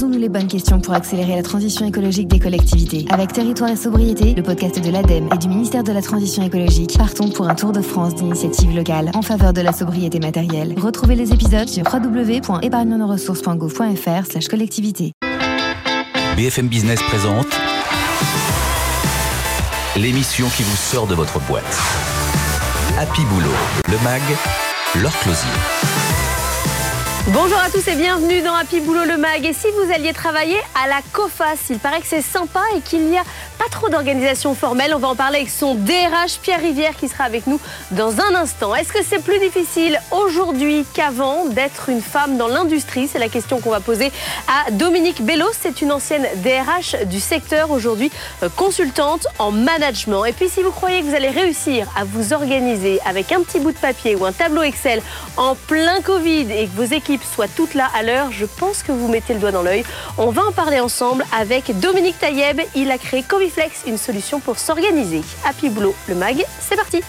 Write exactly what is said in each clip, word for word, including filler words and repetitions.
Posons-nous les bonnes questions pour accélérer la transition écologique des collectivités. Avec Territoire et Sobriété, le podcast de l'ADEME et du ministère de la Transition écologique, partons pour un tour de France d'initiatives locales en faveur de la sobriété matérielle. Retrouvez les épisodes sur w w w point épargne nos ressources point gouv point f r slash collectivité. B F M Business présente l'émission qui vous sort de votre boîte. Happy Boulot, le mag, Laure Closier. Bonjour à tous et bienvenue dans Happy Boulot le Mag. Et si vous alliez travailler à la COFAS, il paraît que c'est sympa et qu'il n'y a pas trop d'organisation formelle. On va en parler avec son D R H, Pierre Rivière, qui sera avec nous dans un instant. Est-ce que c'est plus difficile aujourd'hui qu'avant d'être une femme dans l'industrie ? C'est la question qu'on va poser à Dominique Bellos. C'est une ancienne D R H du secteur, aujourd'hui consultante en management. Et puis si vous croyez que vous allez réussir à vous organiser avec un petit bout de papier ou un tableau Excel en plein Covid et que vos équipes soient toutes là à l'heure, je pense que vous mettez le doigt dans l'œil. On va en parler ensemble avec Dominique Taïeb. Il a créé Coviflex, une solution pour s'organiser. Happy Boulot, le mag, c'est parti.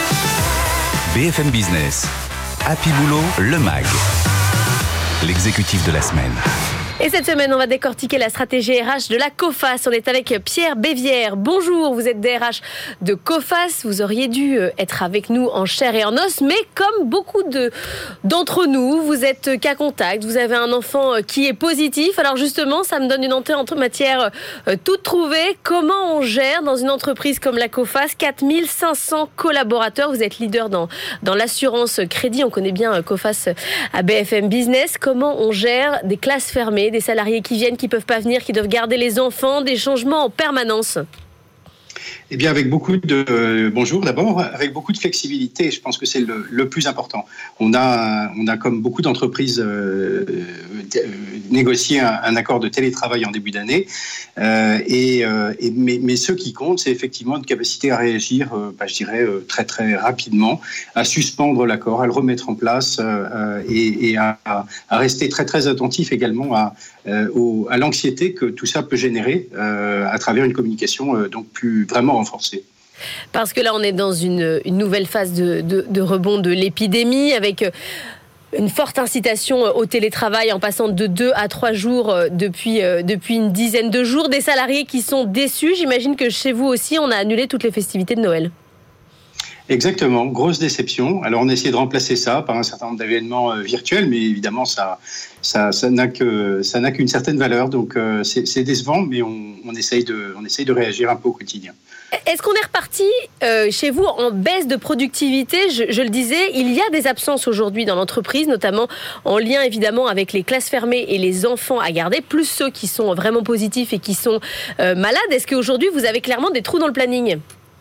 B F M Business, Happy Boulot, le mag, l'exécutif de la semaine. Et cette semaine, on va décortiquer la stratégie R H de la COFAS. On est avec Pierre Bévière. Bonjour, vous êtes D R H de COFAS. Vous auriez dû être avec nous en chair et en os, mais comme beaucoup de, d'entre nous, vous êtes cas contact, vous avez un enfant qui est positif. Alors justement, ça me donne une entrée en matière toute trouvée. Comment on gère dans une entreprise comme la COFAS quatre mille cinq cents collaborateurs? Vous êtes leader dans, dans l'assurance crédit. On connaît bien COFAS à B F M Business. Comment on gère des classes fermées, des salariés qui viennent, qui ne peuvent pas venir, qui doivent garder les enfants, des changements en permanence? Eh bien, avec beaucoup de euh, bonjour d'abord, avec beaucoup de flexibilité. Je pense que c'est le, le plus important. On a, on a comme beaucoup d'entreprises euh, euh, négocié un, un accord de télétravail en début d'année. Euh, et, euh, et mais, mais ce qui compte, c'est effectivement une capacité à réagir, euh, bah, je dirais euh, très très rapidement, à suspendre l'accord, à le remettre en place euh, et, et à, à rester très très attentif également à, euh, au, à l'anxiété que tout ça peut générer euh, à travers une communication euh, donc plus vraiment renforcée. Parce que là, on est dans une, une nouvelle phase de, de, de rebond de l'épidémie, avec une forte incitation au télétravail en passant de deux à trois jours depuis, depuis une dizaine de jours. Des salariés qui sont déçus. J'imagine que chez vous aussi, on a annulé toutes les festivités de Noël. Exactement, grosse déception. Alors on a essayé de remplacer ça par un certain nombre d'événements euh, virtuels, mais évidemment ça, ça, ça n'a que, ça n'a qu'une certaine valeur. Donc euh, c'est, c'est décevant, mais on, on essaye de, on essaye de réagir un peu au quotidien. Est-ce qu'on est reparti euh, chez vous en baisse de productivité ? je, je le disais, il y a des absences aujourd'hui dans l'entreprise, notamment en lien évidemment avec les classes fermées et les enfants à garder, plus ceux qui sont vraiment positifs et qui sont euh, malades. Est-ce qu'aujourd'hui vous avez clairement des trous dans le planning ?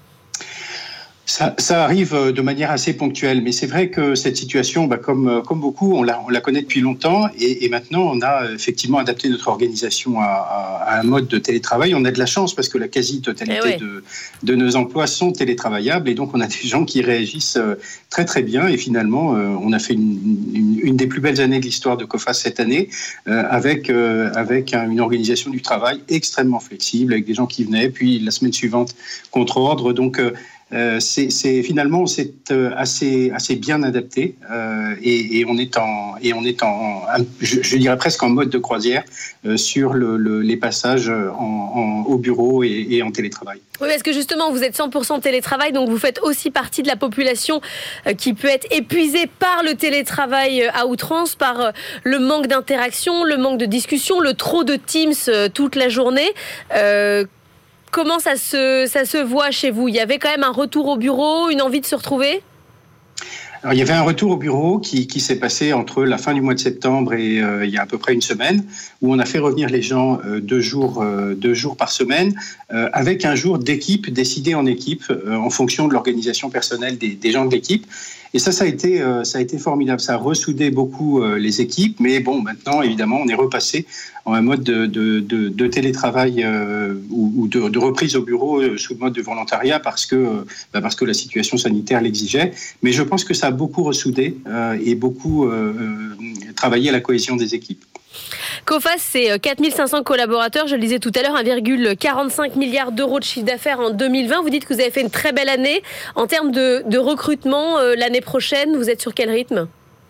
Ça, ça arrive de manière assez ponctuelle, mais c'est vrai que cette situation, bah, comme, comme beaucoup, on la, on la connaît depuis longtemps et, et maintenant on a effectivement adapté notre organisation à, à, à un mode de télétravail. On a de la chance parce que la quasi-totalité eh ouais. de, de nos emplois sont télétravaillables et donc on a des gens qui réagissent très très bien et finalement on a fait une, une, une des plus belles années de l'histoire de COFAS cette année euh, avec, euh, avec une organisation du travail extrêmement flexible, avec des gens qui venaient, puis la semaine suivante contre ordre. Donc euh, Euh, c'est, c'est finalement c'est euh, assez assez bien adapté euh, et, et on est en et on est en je, je dirais presque en mode de croisière euh, sur le, le, les passages en, en, au bureau et, et en télétravail. Oui, parce que justement vous êtes cent pour cent télétravail, donc vous faites aussi partie de la population euh, qui peut être épuisée par le télétravail euh, à outrance, par euh, le manque d'interaction, le manque de discussion, le trop de Teams euh, toute la journée. Euh, Comment ça se, ça se voit chez vous ? Il y avait quand même un retour au bureau, une envie de se retrouver ? Alors, il y avait un retour au bureau qui, qui s'est passé entre la fin du mois de septembre et euh, il y a à peu près une semaine, où on a fait revenir les gens euh, deux, jours, euh, deux jours par semaine, euh, avec un jour d'équipe décidé en équipe euh, en fonction de l'organisation personnelle des, des gens de l'équipe. Et ça, ça a été, euh, ça a été formidable. Ça a ressoudé beaucoup euh, les équipes. Mais bon, maintenant, évidemment, on est repassé en un mode de, de, de, de télétravail euh, ou, ou de, de reprise au bureau euh, sous le mode de volontariat parce que, euh, bah parce que la situation sanitaire l'exigeait. Mais je pense que ça a beaucoup ressoudé euh, et beaucoup euh, euh, travaillé à la cohésion des équipes. COFAS, c'est quatre mille cinq cents collaborateurs, je le disais tout à l'heure, un virgule quarante-cinq milliard d'euros de chiffre d'affaires en deux mille vingt. Vous dites que vous avez fait une très belle année. En termes de, de recrutement, euh, l'année prochaine, vous êtes sur quel rythme ?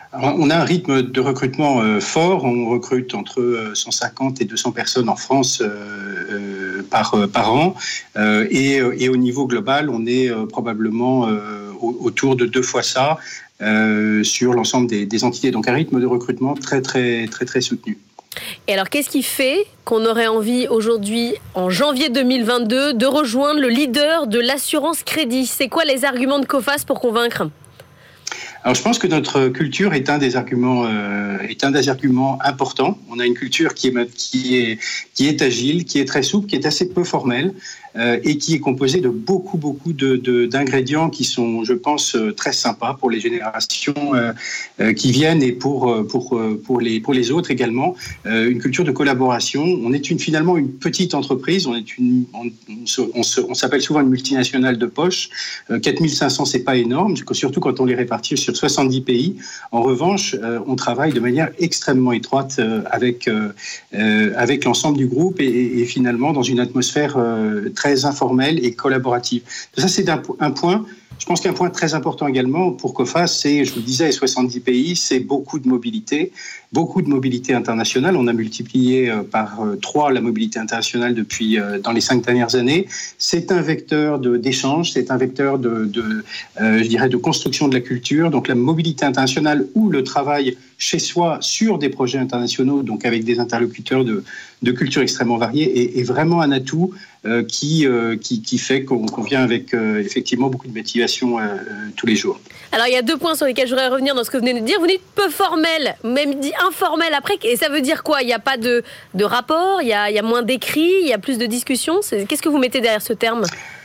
On a un rythme de recrutement euh, fort. On recrute entre euh, cent cinquante et deux cents personnes en France euh, euh, par, euh, par an. Euh, et, et au niveau global, on est euh, probablement euh, autour de deux fois ça euh, sur l'ensemble des, des entités. Donc un rythme de recrutement très, très, très, très soutenu. Et alors, qu'est-ce qui fait qu'on aurait envie aujourd'hui, en janvier deux mille vingt-deux, de rejoindre le leader de l'assurance crédit ? C'est quoi les arguments de Coface pour convaincre ? Alors, je pense que notre culture est un des arguments, euh, est un des arguments importants. On a une culture qui est, qui est, qui est agile, qui est très souple, qui est assez peu formelle euh, et qui est composée de beaucoup, beaucoup de, de, d'ingrédients qui sont, je pense, très sympas pour les générations euh, euh, qui viennent et pour, pour, pour, les, pour les autres également. Euh, une culture de collaboration. On est une, finalement une petite entreprise. On est une, on, on, se, on, se, on s'appelle souvent une multinationale de poche. Euh, quatre mille cinq cents, c'est pas énorme, surtout quand on les répartit sur soixante-dix pays. En revanche, euh, on travaille de manière extrêmement étroite euh, avec, euh, euh, avec l'ensemble du groupe et, et finalement dans une atmosphère euh, très informelle et collaborative. Ça, c'est un, un point. Je pense qu'un point très important également pour Coface, c'est, je vous le disais, les soixante-dix pays, c'est beaucoup de mobilité, beaucoup de mobilité internationale. On a multiplié par trois la mobilité internationale depuis dans les cinq dernières années. C'est un vecteur de, d'échange, c'est un vecteur de, de euh, je dirais, de construction de la culture. Donc la mobilité internationale ou le travail chez soi sur des projets internationaux, donc avec des interlocuteurs de, de culture extrêmement variée, est, est vraiment un atout euh, qui, euh, qui, qui fait qu'on, qu'on vient avec euh, effectivement beaucoup de motivation euh, tous les jours. Alors il y a deux points sur lesquels je voudrais revenir dans ce que vous venez de dire. Vous dites peu formel, même dit informel après, et ça veut dire quoi ? Il n'y a pas de, de rapport, il y a, il y a moins d'écrits, il y a plus de discussions. C'est, qu'est-ce que vous mettez derrière ce terme ?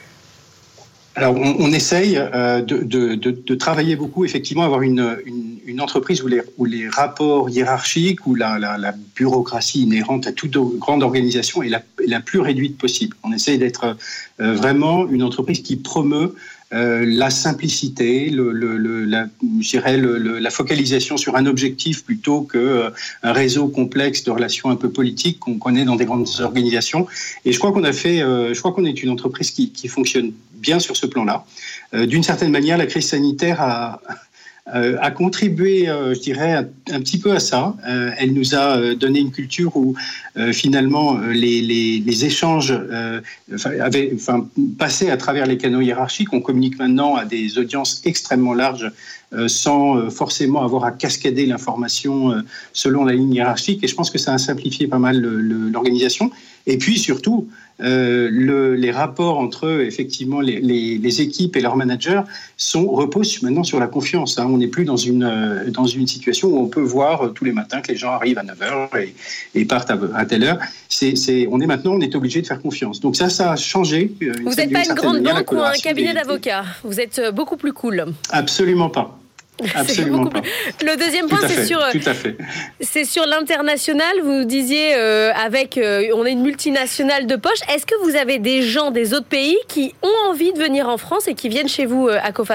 Alors, on, on essaye euh, de, de, de, de travailler beaucoup, effectivement, avoir une, une, une entreprise où les, où les rapports hiérarchiques, où la, la, la bureaucratie inhérente à toute grande organisation est la, est la plus réduite possible. On essaye d'être euh, vraiment une entreprise qui promeut Euh, la simplicité, le, le, le, la, je dirais le, le, la focalisation sur un objectif plutôt qu'un euh, réseau complexe de relations un peu politiques qu'on connaît dans des grandes organisations. Et je crois qu'on a fait, euh, je crois qu'on est une entreprise qui, qui fonctionne bien sur ce plan-là. Euh, d'une certaine manière, la crise sanitaire a Euh, a contribué, euh, je dirais, un, un petit peu à ça. Euh, elle nous a euh, donné une culture où, euh, finalement, euh, les, les, les échanges euh, avaient, enfin, passaient à travers les canaux hiérarchiques. On communique maintenant à des audiences extrêmement larges euh, sans euh, forcément avoir à cascader l'information euh, selon la ligne hiérarchique. Et je pense que ça a simplifié pas mal le, le, l'organisation. Et puis, surtout, euh, le, les rapports entre, effectivement, les, les, les équipes et leurs managers sont, reposent maintenant sur la confiance. Hein. On n'est plus dans une, euh, dans une situation où on peut voir euh, tous les matins que les gens arrivent à neuf heures et, et partent à, à telle heure. C'est, c'est, on est maintenant, on est obligé de faire confiance. Donc ça, ça a changé. Euh, vous n'êtes pas une grande banque ou un cabinet d'avocats. Vous êtes beaucoup plus cool. Absolument pas. Absolument pas. Plus... Le deuxième point, c'est fait, sur, tout à fait. c'est sur l'international. Vous nous disiez, euh, avec, euh, on est une multinationale de poche. Est-ce que vous avez des gens des autres pays qui ont envie de venir en France et qui viennent chez vous euh, à Coface ?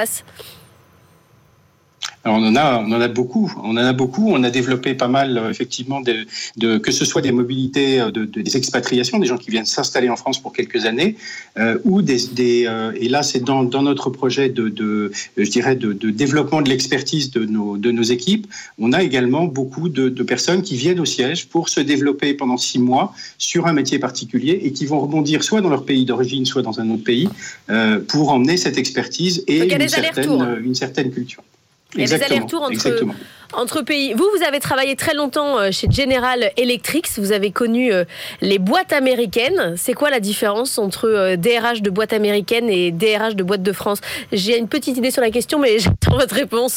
Alors on en a, on en a beaucoup. On en a beaucoup. On a développé pas mal, effectivement, de, de que ce soit des mobilités, de, de, des expatriations, des gens qui viennent s'installer en France pour quelques années, euh, ou des, des euh, et là c'est dans, dans notre projet de, de je dirais, de, de développement de l'expertise de nos, de nos équipes. On a également beaucoup de, de personnes qui viennent au siège pour se développer pendant six mois sur un métier particulier et qui vont rebondir soit dans leur pays d'origine, soit dans un autre pays, euh, pour emmener cette expertise et une certaine, une certaine culture. Il y a des allers-retours entre, entre pays. Vous, vous avez travaillé très longtemps chez General Electric. Vous avez connu les boîtes américaines. C'est quoi la différence entre D R H de boîte américaine et D R H de boîte de France ? J'ai une petite idée sur la question, mais j'attends votre réponse.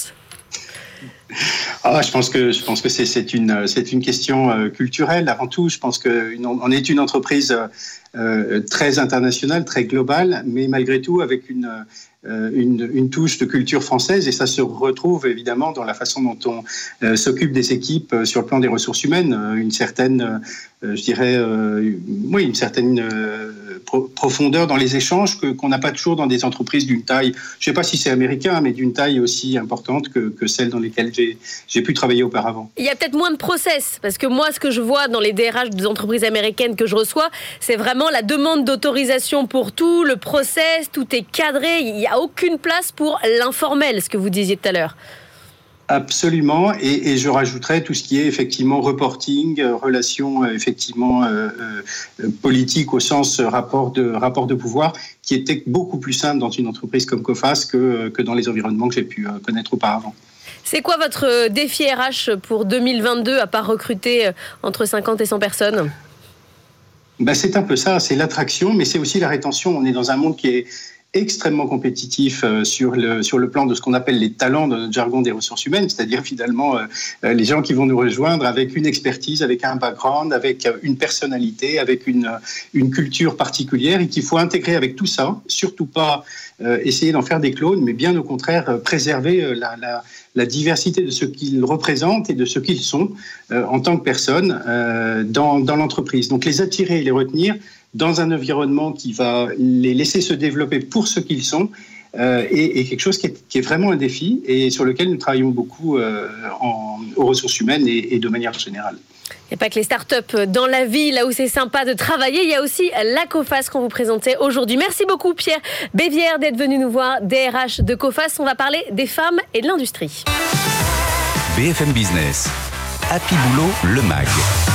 Ah, je pense que je pense que c'est c'est une c'est une question euh, culturelle avant tout. Je pense que une, on est une entreprise euh, très internationale, très globale, mais malgré tout avec une euh, une, une touche de culture française, et ça se retrouve évidemment dans la façon dont on euh, s'occupe des équipes euh, sur le plan des ressources humaines, euh, une certaine, euh, je dirais, euh, oui, une certaine euh, pro- profondeur dans les échanges que qu'on n'a pas toujours dans des entreprises d'une taille. Je ne sais pas si c'est américain, mais d'une taille aussi importante que que celles dans lesquelles j'ai j'ai pu travailler auparavant. Il y a peut-être moins de process, parce que moi, ce que je vois dans les D R H des entreprises américaines que je reçois, c'est vraiment la demande d'autorisation pour tout, le process, tout est cadré, il n'y a aucune place pour l'informel, ce que vous disiez tout à l'heure. Absolument, et, et je rajouterais tout ce qui est effectivement reporting, euh, relations euh, effectivement euh, euh, politiques au sens euh, rapport de rapport de pouvoir, qui était beaucoup plus simple dans une entreprise comme Coface que que dans les environnements que j'ai pu euh, connaître auparavant. C'est quoi votre défi R H pour deux mille vingt-deux, à part recruter entre cinquante et cent personnes ? Ben, c'est un peu ça, c'est l'attraction, mais c'est aussi la rétention. On est dans un monde qui est extrêmement compétitif euh, sur le sur le plan de ce qu'on appelle les talents dans notre jargon des ressources humaines, c'est-à-dire finalement euh, les gens qui vont nous rejoindre avec une expertise, avec un background, avec une personnalité, avec une une culture particulière et qu'il faut intégrer avec tout ça, surtout pas euh, essayer d'en faire des clones, mais bien au contraire euh, préserver euh, la, la la diversité de ce qu'ils représentent et de ce qu'ils sont euh, en tant que personnes euh, dans dans l'entreprise. Donc les attirer et les retenir dans un environnement qui va les laisser se développer pour ce qu'ils sont, euh, et, et quelque chose qui est, qui est vraiment un défi et sur lequel nous travaillons beaucoup euh, en, aux ressources humaines et, et de manière générale. Il n'y a pas que les startups dans la vie, là où c'est sympa de travailler, il y a aussi la Coface qu'on vous présentait aujourd'hui. Merci beaucoup Pierre Bévière d'être venu nous voir, D R H de Coface. On va parler des femmes et de l'industrie. B F M Business, Happy Boulot, le mag.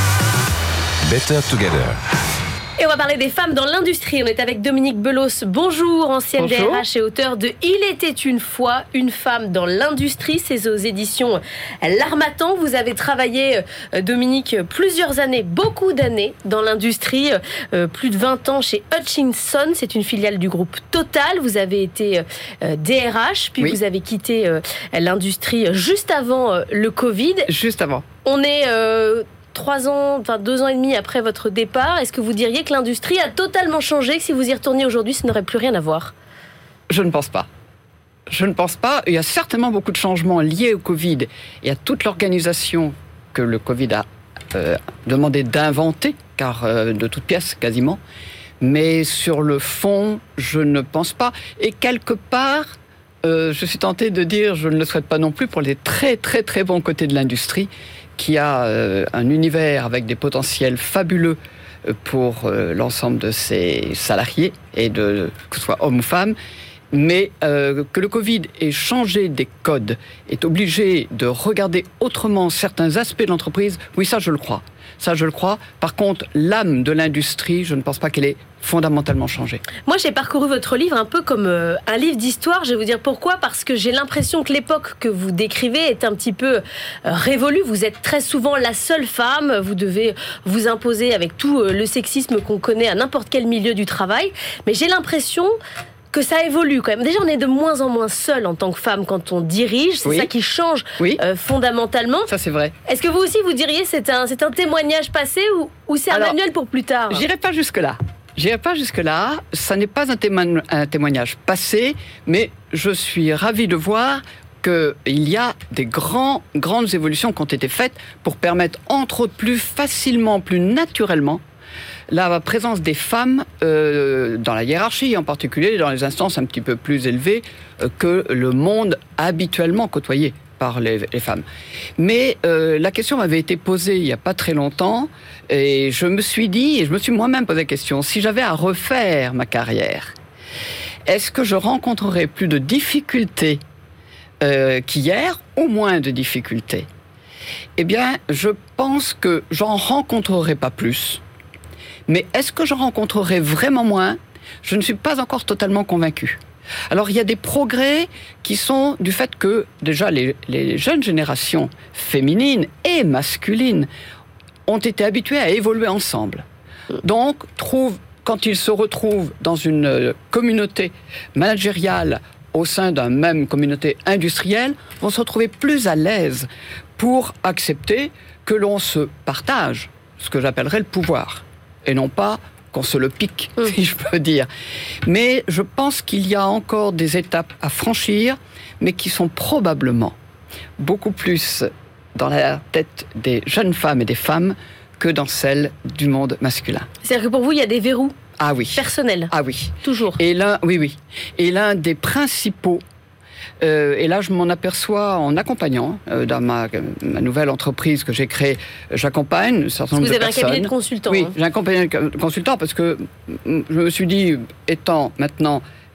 Better Together. Et on va parler des femmes dans l'industrie. On est avec Dominique Belos. Bonjour, ancienne Bonjour. D R H et auteur de « Il était une fois une femme dans l'industrie ». C'est aux éditions L'Harmattan. Vous avez travaillé, Dominique, plusieurs années, beaucoup d'années dans l'industrie. Euh, plus de vingt ans chez Hutchinson. C'est une filiale du groupe Total. Vous avez été euh, D R H, puis oui. vous avez quitté euh, l'industrie juste avant euh, le Covid. Juste avant. On est... Euh, Trois ans, enfin deux ans et demi après votre départ, est-ce que vous diriez que l'industrie a totalement changé, que si vous y retourniez aujourd'hui, ça n'aurait plus rien à voir ? Je ne pense pas. Je ne pense pas. Il y a certainement beaucoup de changements liés au Covid et à toute l'organisation que le Covid a euh, demandé d'inventer, car euh, de toutes pièces quasiment. Mais sur le fond, je ne pense pas. Et quelque part, euh, je suis tenté de dire, je ne le souhaite pas non plus pour les très très très bons côtés de l'industrie, qui a euh, un univers avec des potentiels fabuleux pour euh, l'ensemble de ses salariés, et de, que ce soit hommes ou femmes, mais euh, que le Covid ait changé des codes, est obligé de regarder autrement certains aspects de l'entreprise, oui, ça je le crois. Ça je le crois. Par contre, l'âme de l'industrie, je ne pense pas qu'elle ait fondamentalement changé. Moi, j'ai parcouru votre livre un peu comme euh, un livre d'histoire. Je vais vous dire pourquoi. Parce que j'ai l'impression que l'époque que vous décrivez est un petit peu euh, révolue. Vous êtes très souvent la seule femme. Vous devez vous imposer avec tout euh, le sexisme qu'on connaît à n'importe quel milieu du travail. Mais j'ai l'impression que ça évolue quand même. Déjà, on est de moins en moins seul en tant que femme quand on dirige. C'est oui. ça qui change oui. euh, fondamentalement. Ça, c'est vrai. Est-ce que vous aussi, vous diriez c'est un, c'est un témoignage passé ou, ou c'est un Alors, manuel pour plus tard ? J'irai pas jusque-là. J'irai pas jusque-là. Ça n'est pas un, témo- un témoignage passé, mais je suis ravi de voir qu'il y a des grands, grandes évolutions qui ont été faites pour permettre, entre autres, plus facilement, plus naturellement, la présence des femmes euh, dans la hiérarchie, en particulier dans les instances un petit peu plus élevées euh, que le monde habituellement côtoyé par les, les femmes. Mais euh, la question m'avait été posée il n'y a pas très longtemps, et je me suis dit, et je me suis moi-même posé la question, si j'avais à refaire ma carrière, est-ce que je rencontrerais plus de difficultés euh, qu'hier, ou moins de difficultés ? Eh bien, je pense que j'en rencontrerai pas plus. Mais est-ce que je rencontrerai vraiment moins ? Je ne suis pas encore totalement convaincu. Alors, il y a des progrès qui sont du fait que, déjà, les, les jeunes générations féminines et masculines ont été habituées à évoluer ensemble. Donc, trouvent, quand ils se retrouvent dans une communauté managériale au sein d'une même communauté industrielle, vont se retrouver plus à l'aise pour accepter que l'on se partage ce que j'appellerais le pouvoir. Et non pas qu'on se le pique, mmh. si je peux dire. Mais je pense qu'il y a encore des étapes à franchir, mais qui sont probablement beaucoup plus dans la tête des jeunes femmes et des femmes que dans celle du monde masculin. C'est-à-dire que pour vous, il y a des verrous ah oui. personnels. Ah oui. Toujours. Et l'un, oui, oui. Et l'un des principaux Euh, et là, je m'en aperçois en accompagnant euh, dans ma, ma nouvelle entreprise que j'ai créée. J'accompagne un certain nombre de personnes. Vous avez un cabinet de consultants. Oui, hein. j'ai un cabinet de consultants parce que je me suis dit, étant maintenant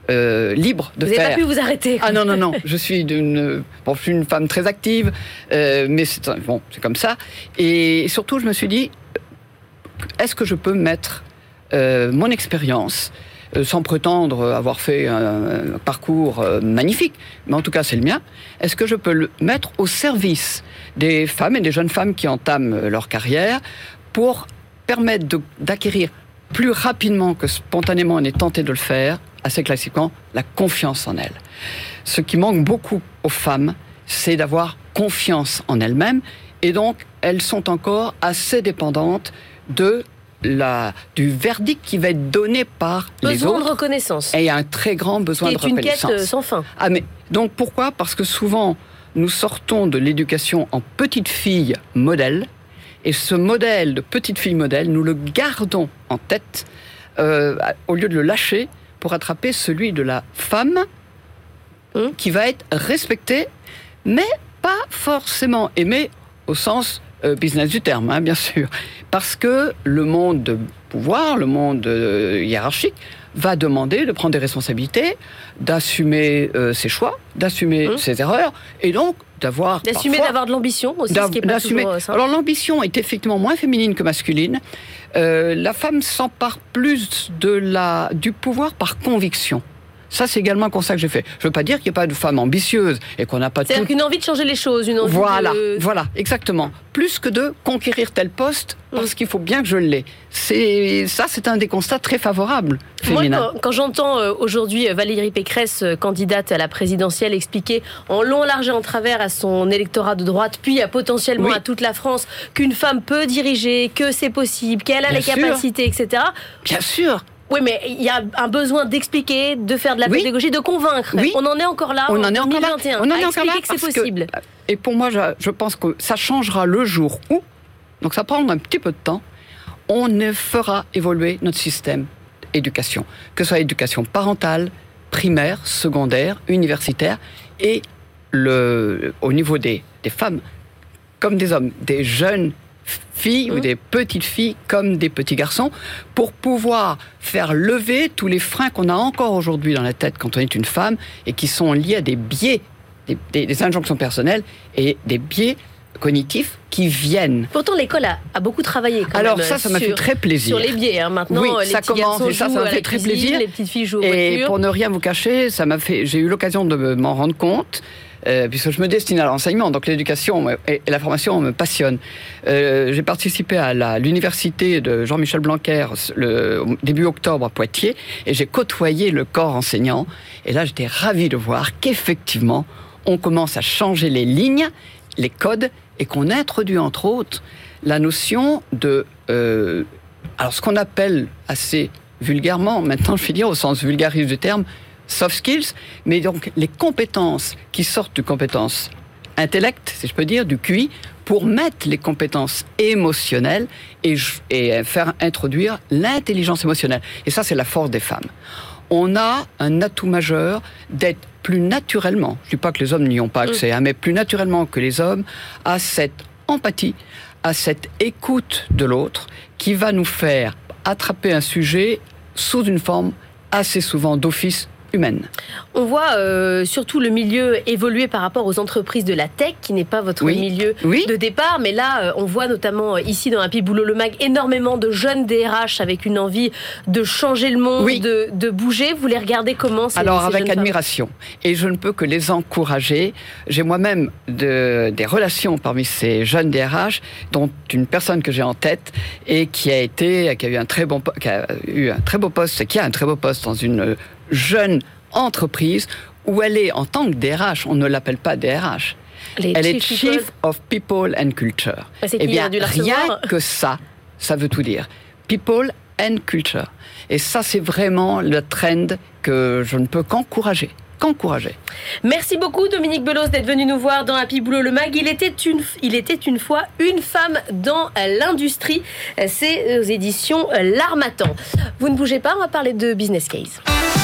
euh, libre de vous faire. Vous n'avez pas pu vous arrêter. Ah non, non, non. Je suis, d'une, bon, je suis une femme très active, euh, mais c'est, bon, c'est comme ça. Et surtout, je me suis dit, est-ce que je peux mettre euh, mon expérience, euh, sans prétendre avoir fait un, un parcours euh, magnifique, mais en tout cas c'est le mien, est-ce que je peux le mettre au service des femmes et des jeunes femmes qui entament leur carrière pour permettre de, d'acquérir plus rapidement que spontanément on est tenté de le faire, assez classiquement, la confiance en elles. Ce qui manque beaucoup aux femmes, c'est d'avoir confiance en elles-mêmes, et donc elles sont encore assez dépendantes de la, du verdict qui va être donné par besoin les autres. Besoin de reconnaissance. Et il y a un très grand besoin de reconnaissance. C'est une quête sans fin. Ah mais, donc pourquoi ? Parce que souvent, nous sortons de l'éducation en petite fille modèle, et ce modèle de petite fille modèle, nous le gardons en tête, euh, au lieu de le lâcher, pour attraper celui de la femme hum. qui va être respectée, mais pas forcément aimée au sens euh, business du terme, hein, bien sûr. Parce que le monde de pouvoir, le monde euh, hiérarchique, va demander de prendre des responsabilités, d'assumer euh, ses choix, d'assumer mmh. ses erreurs, et donc d'avoir D'assumer parfois, d'avoir de l'ambition aussi, ce qui est pas toujours simple. Alors l'ambition est effectivement moins féminine que masculine. Euh, la femme s'empare plus de la, du pouvoir par conviction. Ça, c'est également un constat que j'ai fait. Je ne veux pas dire qu'il n'y a pas de femmes ambitieuses et qu'on n'a pas... C'est-à-dire tout... qu'une envie de changer les choses, une envie voilà, de... Voilà, exactement. Plus que de conquérir tel poste, parce mmh. qu'il faut bien que je l'ai. C'est... Ça, c'est un des constats très favorables, féminins. Moi, quand, quand j'entends euh, aujourd'hui Valérie Pécresse, euh, candidate à la présidentielle, expliquer en long, large et en travers à son électorat de droite, puis à potentiellement oui. à toute la France, qu'une femme peut diriger, que c'est possible, qu'elle a bien les sûr. capacités, et cetera. Bien sûr. Oui, mais il y a un besoin d'expliquer, de faire de la oui. pédagogie, de convaincre. Oui. On en est encore là, on en, en est deux mille vingt et un, on en à est encore là que c'est possible. Que, et pour moi, je, je pense que ça changera le jour où, donc ça prendra un petit peu de temps, on fera évoluer notre système d'éducation, que ce soit éducation parentale, primaire, secondaire, universitaire, et le, au niveau des, des femmes, comme des hommes, des jeunes filles mmh. ou des petites filles comme des petits garçons, pour pouvoir faire lever tous les freins qu'on a encore aujourd'hui dans la tête quand on est une femme et qui sont liés à des biais, des, des, des injonctions personnelles et des biais cognitifs qui viennent. Pourtant, l'école a, a beaucoup travaillé quand Alors même ça, ça m'a sur, fait très plaisir. Sur les biais, hein. Maintenant, oui, les ça petits commence, garçons et ça, jouent ça m'a à fait la très cuisine, plaisir. les petites filles jouent aux et voitures. Pour ne rien vous cacher, ça m'a fait, j'ai eu l'occasion de m'en rendre compte. Euh, puisque je me destine à l'enseignement, donc l'éducation et la formation me passionnent. Euh, j'ai participé à la, l'université de Jean-Michel Blanquer le début octobre à Poitiers, et j'ai côtoyé le corps enseignant. Et là, j'étais ravi de voir qu'effectivement, on commence à changer les lignes, les codes, et qu'on introduit entre autres la notion de, euh, alors ce qu'on appelle assez vulgairement, maintenant je vais dire au sens vulgarise du terme, soft skills, mais donc les compétences qui sortent de compétences intellect, si je peux dire, du Q I, pour mettre les compétences émotionnelles et, et faire introduire l'intelligence émotionnelle. Et ça, c'est la force des femmes. On a un atout majeur d'être plus naturellement, je ne dis pas que les hommes n'y ont pas accès, hein, mais plus naturellement que les hommes, à cette empathie, à cette écoute de l'autre, qui va nous faire attraper un sujet sous une forme assez souvent d'office humaine. On voit euh, surtout le milieu évoluer par rapport aux entreprises de la tech, qui n'est pas votre oui. milieu oui. de départ, mais là, euh, on voit notamment euh, ici dans Happy Boulot le Mag énormément de jeunes D R H avec une envie de changer le monde, oui. de, de bouger. Vous les regardez comment ces, Alors ces avec admiration, femmes et je ne peux que les encourager. J'ai moi-même de, des relations parmi ces jeunes D R H, dont une personne que j'ai en tête et qui a été, qui a eu un très bon, qui a eu un très beau poste, qui a un très beau poste dans une jeune entreprise où elle est en tant que D R H, on ne l'appelle pas D R H. Les elle chief est Chief people. of People and Culture. Bah, eh bien, rien que ça, ça veut tout dire. People and Culture. Et ça, c'est vraiment le trend que je ne peux qu'encourager. Qu'encourager. Merci beaucoup Dominique Belos d'être venu nous voir dans Happy Boulot le Mag. Il était une, il était une fois une femme dans l'industrie. C'est aux éditions L'Harmattan. Vous ne bougez pas, on va parler de Business Case.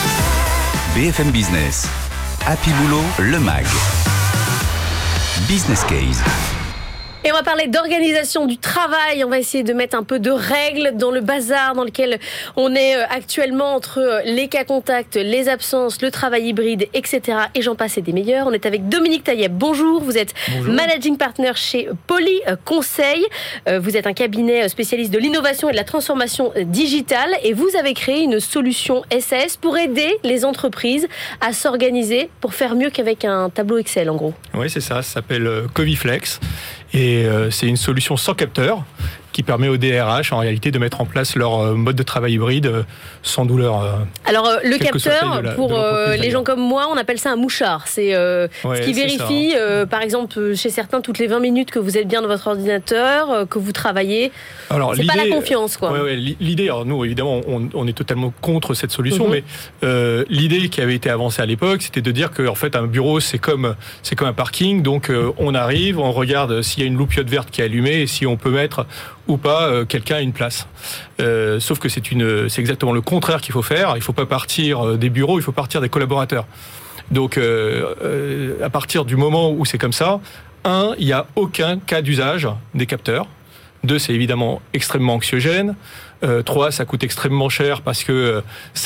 B F M Business, Happy Boulot le Mag. Business Case. Et on va parler d'organisation du travail. On va essayer de mettre un peu de règles dans le bazar dans lequel on est actuellement entre les cas contacts, les absences, le travail hybride, et cetera. Et j'en passe et des meilleurs. On est avec Dominique Tailleb. Bonjour. Vous êtes Bonjour. Managing Partner chez Poly Conseil. Vous êtes un cabinet spécialiste de l'innovation et de la transformation digitale. Et vous avez créé une solution S A S pour aider les entreprises à s'organiser pour faire mieux qu'avec un tableau Excel, en gros. Oui, c'est ça. Ça s'appelle Coviflex. Et euh, c'est une solution sans capteur qui permet aux D R H en réalité de mettre en place leur euh, mode de travail hybride euh, sans douleur. Euh, Alors euh, le capteur, la, pour euh, les gens comme moi, on appelle ça un mouchard. C'est euh, ouais, ce qui vérifie, euh, par exemple, chez certains, toutes les vingt minutes que vous êtes bien dans votre ordinateur, euh, que vous travaillez. Alors, c'est pas la confiance, quoi. Ouais, ouais, l'idée, alors nous, évidemment, on, on est totalement contre cette solution, mm-hmm. mais euh, l'idée qui avait été avancée à l'époque, c'était de dire que en fait, un bureau, c'est comme, c'est comme un parking. Donc, euh, on arrive, on regarde s'il y a une loupiote verte qui est allumée et si on peut mettre ou pas euh, quelqu'un à une place. Euh, sauf que c'est une, c'est exactement le contraire qu'il faut faire. Il ne faut pas partir des bureaux, il faut partir des collaborateurs. Donc, euh, euh, à partir du moment où c'est comme ça, un, il n'y a aucun cas d'usage des capteurs. Deux, c'est évidemment extrêmement anxiogène. Euh, trois, ça coûte extrêmement cher parce que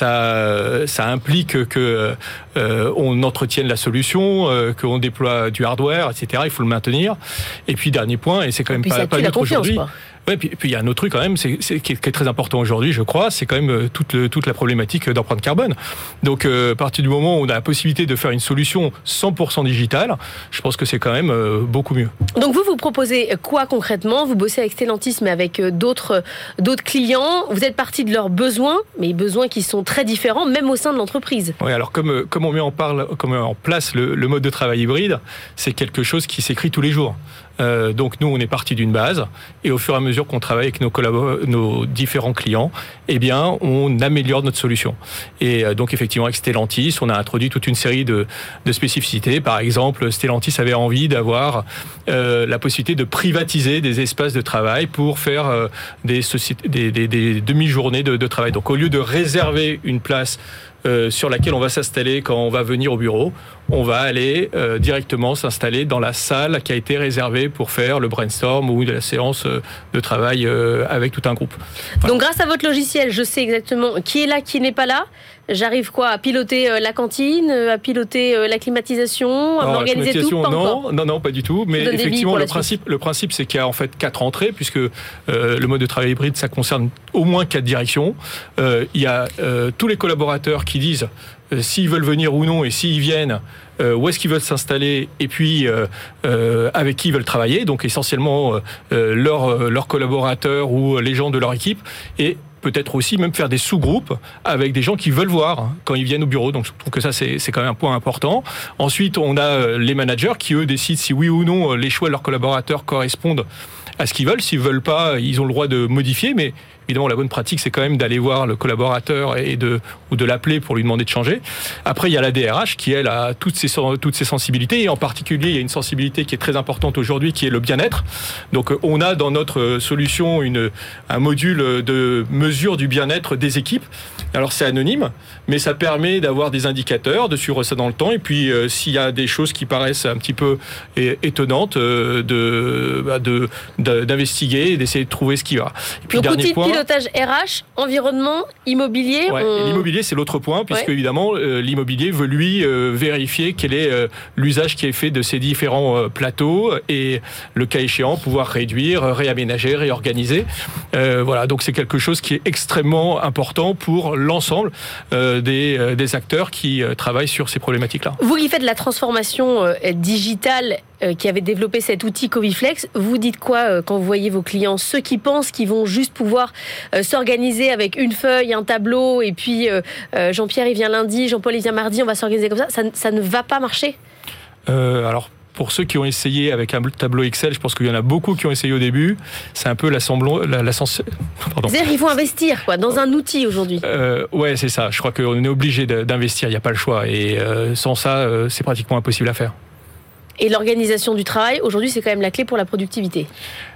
ça, ça implique que euh, on entretienne la solution, euh, qu'on déploie du hardware, et cetera. Il faut le maintenir. Et puis dernier point, et c'est quand même pas, pas neutre aujourd'hui. Ouais, puis puis il y a un autre truc quand même, c'est, c'est qui, est, qui est très important aujourd'hui, je crois, c'est quand même toute le, toute la problématique d'empreinte carbone. Donc euh, à partir du moment où on a la possibilité de faire une solution cent pour cent digitale, je pense que c'est quand même euh, beaucoup mieux. Donc vous vous proposez quoi concrètement ? Vous bossez avec Stellantis, mais avec d'autres d'autres clients. Vous êtes parti de leurs besoins, mais besoins qui sont très différents, même au sein de l'entreprise. Oui, alors comme comme on met en parle, comme on met en place le, le mode de travail hybride, c'est quelque chose qui s'écrit tous les jours. Euh, donc nous, on est parti d'une base et au fur et à mesure qu'on travaille avec nos, collabor- nos différents clients, eh bien, on améliore notre solution. Et euh, donc effectivement, avec Stellantis, on a introduit toute une série de, de spécificités. Par exemple, Stellantis avait envie d'avoir euh, la possibilité de privatiser des espaces de travail pour faire euh, des, sociétés, des, des, des demi-journées de, de travail. Donc au lieu de réserver une place Euh, sur laquelle on va s'installer quand on va venir au bureau, on va aller euh, directement s'installer dans la salle qui a été réservée pour faire le brainstorm ou de la séance euh, de travail euh, avec tout un groupe. Voilà. Donc grâce à votre logiciel, je sais exactement qui est là, qui n'est pas là. J'arrive quoi à piloter euh, la cantine, à piloter euh, la climatisation, à m'organiser tout, pas non, encore. non, non, pas du tout. Mais effectivement, le principe, le principe, c'est qu'il y a en fait quatre entrées, puisque euh, le mode de travail hybride, ça concerne au moins quatre directions. Euh, il y a euh, tous les collaborateurs qui disent euh, s'ils veulent venir ou non, et s'ils viennent, euh, où est-ce qu'ils veulent s'installer, et puis euh, euh, avec qui ils veulent travailler. Donc essentiellement euh, leurs leurs collaborateurs ou les gens de leur équipe. Et peut-être aussi même faire des sous-groupes avec des gens qui veulent voir quand ils viennent au bureau. Donc je trouve que ça, c'est, c'est quand même un point important. Ensuite, on a les managers qui, eux, décident si oui ou non les choix de leurs collaborateurs correspondent à ce qu'ils veulent. S'ils ne veulent pas, ils ont le droit de modifier, mais évidemment, la bonne pratique, c'est quand même d'aller voir le collaborateur et de, ou de l'appeler pour lui demander de changer. Après, il y a la D R H qui, elle, a toutes ses, toutes ses sensibilités. Et en particulier, il y a une sensibilité qui est très importante aujourd'hui, qui est le bien-être. Donc, on a dans notre solution une, un module de mesure du bien-être des équipes. Alors, c'est anonyme, mais ça permet d'avoir des indicateurs, de suivre ça dans le temps. Et puis, euh, s'il y a des choses qui paraissent un petit peu étonnantes, euh, de, bah, de, de, d'investiguer et d'essayer de trouver ce qui va. Et puis, donc, dernier point, pilotage R H, environnement, immobilier. Ouais, on... L'immobilier, c'est l'autre point, puisque ouais. évidemment, euh, l'immobilier veut lui euh, vérifier quel est euh, l'usage qui est fait de ces différents euh, plateaux et, le cas échéant, pouvoir réduire, réaménager, réorganiser. Euh, voilà, donc c'est quelque chose qui est extrêmement important pour l'ensemble euh, des, euh, des acteurs qui euh, travaillent sur ces problématiques-là. Vous qui faites de la transformation euh, digitale, euh, qui avez développé cet outil Coviflex, vous dites quoi euh, quand vous voyez vos clients, ceux qui pensent qu'ils vont juste pouvoir euh, s'organiser avec une feuille, un tableau, et puis euh, euh, Jean-Pierre il vient lundi, Jean-Paul il vient mardi, on va s'organiser comme ça, ça, ça ne va pas marcher euh, Alors pour ceux qui ont essayé avec un tableau Excel, je pense qu'il y en a beaucoup qui ont essayé au début. C'est un peu l'assemblant, la, la sens... Pardon. C'est-à-dire qu'il faut investir quoi, dans un outil aujourd'hui. Euh, ouais, c'est ça. Je crois qu'on est obligé d'investir. Il n'y a pas le choix. Et euh, sans ça, euh, c'est pratiquement impossible à faire. Et l'organisation du travail, aujourd'hui, c'est quand même la clé pour la productivité.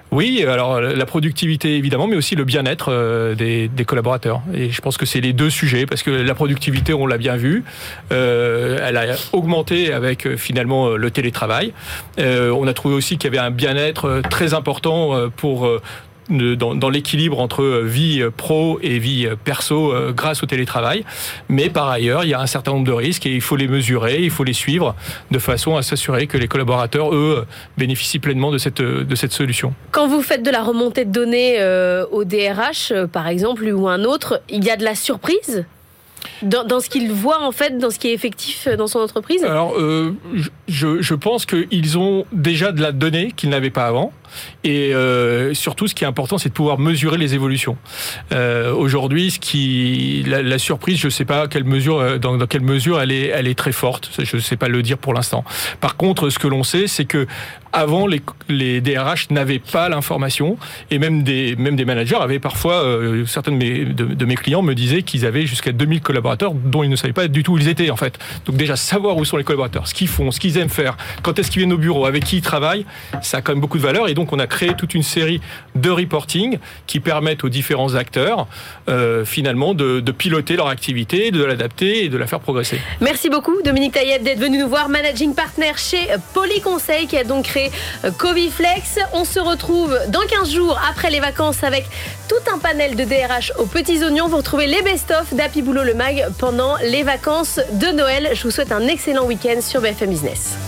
Oui, alors la productivité évidemment, mais aussi le bien-être euh, des, des collaborateurs. Et je pense que c'est les deux sujets, parce que la productivité, on l'a bien vu, euh, elle a augmenté avec euh, finalement le télétravail. Euh, on a trouvé aussi qu'il y avait un bien-être très important euh, pour euh, Dans, dans l'équilibre entre vie pro et vie perso euh, grâce au télétravail. Mais par ailleurs, il y a un certain nombre de risques et il faut les mesurer, il faut les suivre de façon à s'assurer que les collaborateurs, eux, bénéficient pleinement de cette, de cette solution. Quand vous faites de la remontée de données euh, au D R H, euh, par exemple, ou un autre, il y a de la surprise Dans, dans ce qu'ils voient, en fait, dans ce qui est effectif dans son entreprise ? Alors, euh, je, je pense qu'ils ont déjà de la donnée qu'ils n'avaient pas avant. Et euh, surtout, ce qui est important, c'est de pouvoir mesurer les évolutions. Euh, aujourd'hui, ce qui, la, la surprise, je ne sais pas quelle mesure, dans, dans quelle mesure elle est, elle est très forte. Je ne sais pas le dire pour l'instant. Par contre, ce que l'on sait, c'est que avant, les, les D R H n'avaient pas l'information, et même des, même des managers avaient parfois, euh, certains de mes, de, de mes clients me disaient qu'ils avaient jusqu'à deux mille collaborateurs dont ils ne savaient pas du tout où ils étaient, en fait. Donc déjà, savoir où sont les collaborateurs, ce qu'ils font, ce qu'ils aiment faire, quand est-ce qu'ils viennent au bureau, avec qui ils travaillent, ça a quand même beaucoup de valeur. Et donc, on a créé toute une série de reporting qui permettent aux différents acteurs, euh, finalement, de, de piloter leur activité, de l'adapter et de la faire progresser. Merci beaucoup, Dominique Taïeb, d'être venu nous voir, managing partner chez Polyconseil, qui a donc créé Coviflex. On se retrouve dans quinze jours après les vacances avec tout un panel de D R H aux petits oignons. Vous retrouvez les best-of d'Happy Boulot le Mag pendant les vacances de Noël. Je vous souhaite un excellent week-end sur B F M Business.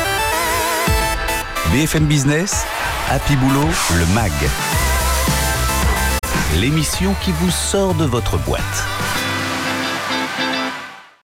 B F M Business, Happy Boulot le Mag. L'émission qui vous sort de votre boîte.